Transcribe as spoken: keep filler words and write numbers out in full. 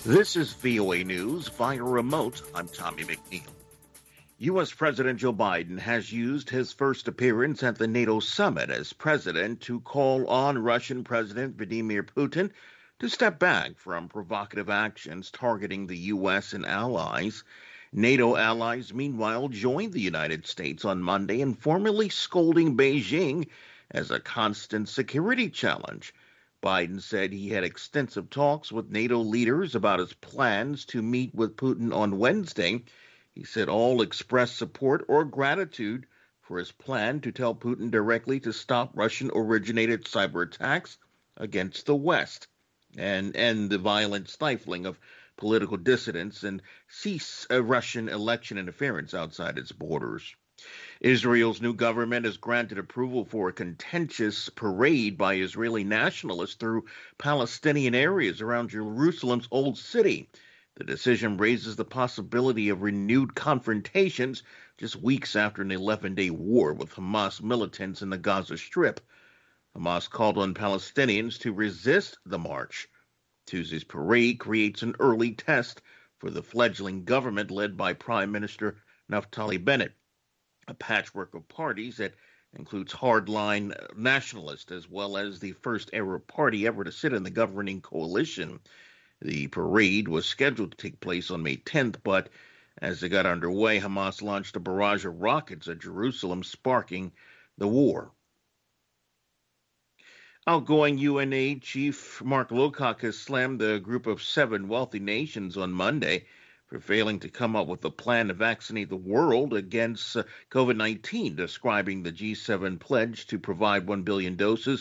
This is V O A News via remote. I'm Tommy McNeil. U S. President Joe Biden has used his first appearance at the NATO summit as president to call on Russian President Vladimir Putin to step back from provocative actions targeting the U S and allies. NATO allies, meanwhile, joined the United States on Monday in formally scolding Beijing as a constant security challenge. Biden said he had extensive talks with NATO leaders about his plans to meet with Putin on Wednesday. He said all expressed support or gratitude for his plan to tell Putin directly to stop Russian-originated cyber attacks against the West and end the violent stifling of political dissidents and cease uh, Russian election interference outside its borders. Israel's new government has granted approval for a contentious parade by Israeli nationalists through Palestinian areas around Jerusalem's Old City. The decision raises the possibility of renewed confrontations just weeks after an eleven-day war with Hamas militants in the Gaza Strip. Hamas called on Palestinians to resist the march. Tuesday's parade creates an early test for the fledgling government led by Prime Minister Naftali Bennett, a patchwork of parties that includes hardline nationalists as well as the first Arab party ever to sit in the governing coalition. The parade was scheduled to take place on May tenth, but as it got underway, Hamas launched a barrage of rockets at Jerusalem, sparking the war. Outgoing U N A Chief Mark Lowcock has slammed the group of seven wealthy nations on Monday for failing to come up with a plan to vaccinate the world against uh, COVID nineteen, describing the G seven pledge to provide one billion doses